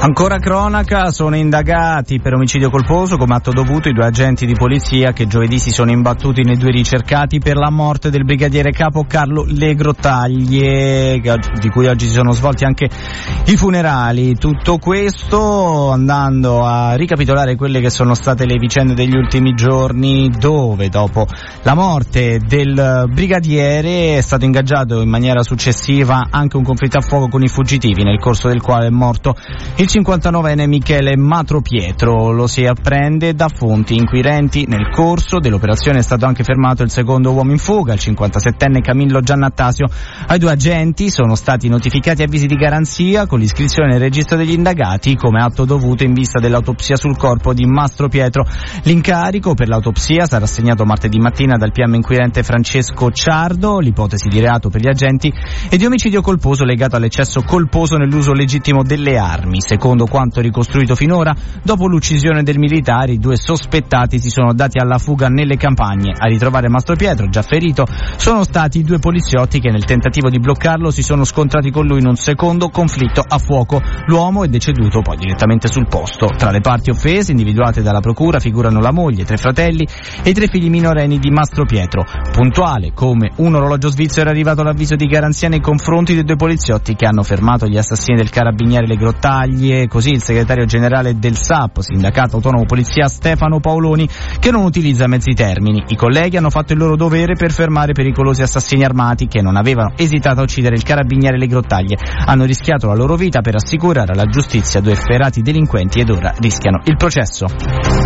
Ancora cronaca, sono indagati per omicidio colposo come atto dovuto i 2 agenti di polizia che giovedì si sono imbattuti nei 2 ricercati per la morte del brigadiere capo Carlo Legrottaglie, di cui oggi si sono svolti anche i funerali. Tutto questo andando a ricapitolare quelle che sono state le vicende degli ultimi giorni, dove dopo la morte del brigadiere è stato ingaggiato in maniera successiva anche un conflitto a fuoco con i fuggitivi, nel corso del quale è morto il 59enne Michele Matropietro. Lo si apprende da fonti inquirenti. Nel corso dell'operazione è stato anche fermato il secondo uomo in fuga, il 57enne Camillo Giannattasio. Ai 2 agenti sono stati notificati avvisi di garanzia con l'iscrizione nel registro degli indagati come atto dovuto in vista dell'autopsia sul corpo di Mastropietro. L'incarico per l'autopsia sarà assegnato martedì mattina dal PM inquirente Francesco Ciardo. L'ipotesi di reato per gli agenti è di omicidio colposo legato all'eccesso colposo nell'uso legittimo delle armi. Secondo quanto ricostruito finora, dopo l'uccisione del militare, i 2 sospettati si sono dati alla fuga nelle campagne. A ritrovare Mastropietro, già ferito, sono stati i 2 poliziotti che nel tentativo di bloccarlo si sono scontrati con lui in un secondo conflitto a fuoco. L'uomo è deceduto poi direttamente sul posto. Tra le parti offese, individuate dalla procura, figurano la moglie, 3 fratelli e i 3 figli minorenni di Mastropietro. Puntuale come un orologio svizzero è arrivato l'avviso di garanzia nei confronti dei 2 poliziotti che hanno fermato gli assassini del carabiniere Legrottaglie. Così il segretario generale del SAP, Sindacato Autonomo Polizia, Stefano Paoloni, che non utilizza mezzi termini. I colleghi hanno fatto il loro dovere per fermare pericolosi assassini armati che non avevano esitato a uccidere il carabiniere Legrottaglie. Hanno rischiato la loro vita per assicurare alla giustizia 2 efferati delinquenti ed ora rischiano il processo.